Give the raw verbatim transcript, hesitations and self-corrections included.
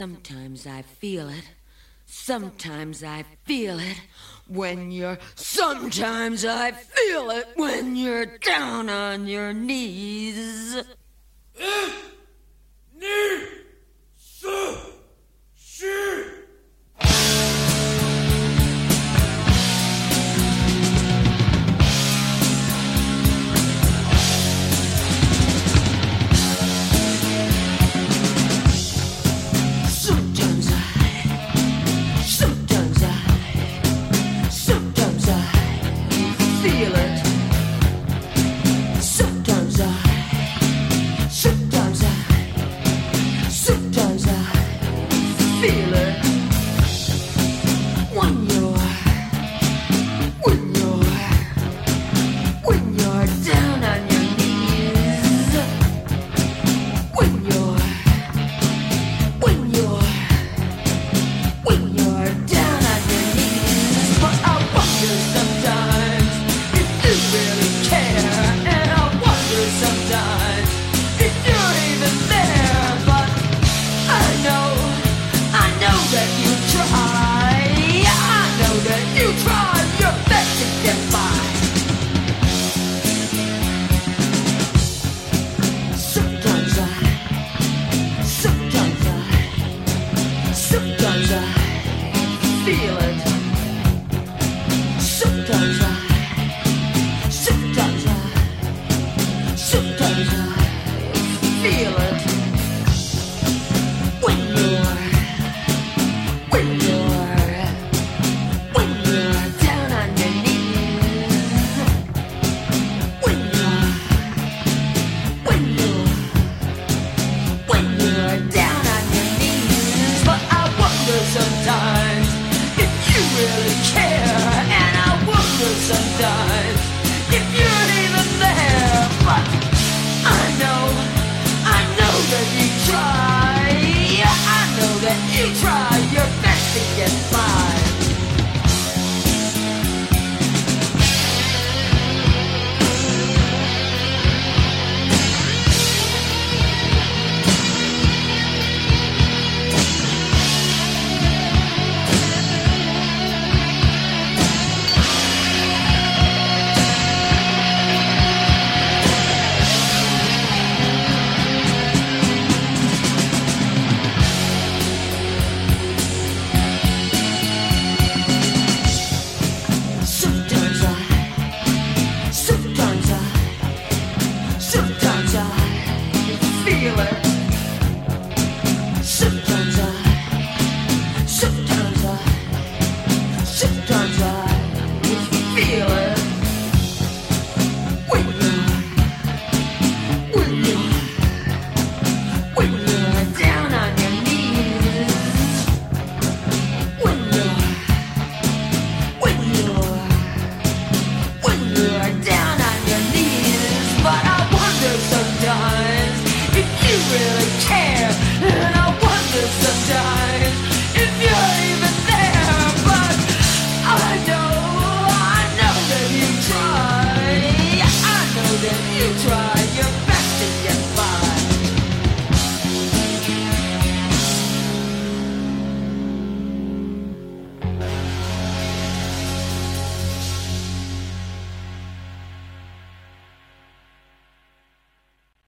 Sometimes I feel it. Sometimes I feel it when you're. Sometimes I feel it when you're down on your knees. Un, deux, trois, quatre. Feel it. Sometimes I, sometimes I, sometimes I feel it. When you're, when you're, when you're down on your knees. When you're, when you're, when you're down on your knees. But I wonder sometimes you really care, and I wonder sometimes if you're even there. But I know, I know that you try. I know that you try your best to get by. Sometimes I, sometimes I, sometimes I feel it. Sometimes I. Sometimes I, sometimes I feel it. When you're, when you're, when you're down on your knees. When you're, when you're, when you're down on your knees. But I wonder sometimes if you really care, and I wonder sometimes if you're even there. But I know, I know that you try. I know that you try your best to get by. Sometimes I, sometimes I, sometimes I feel it. Sometimes I, sometimes I, sometimes I feel it. When you're, when you're, when you're down on your knees. When you're, when you're, when you're down on your knees. But I wonder sometimes if you really care, and I wonder sometimes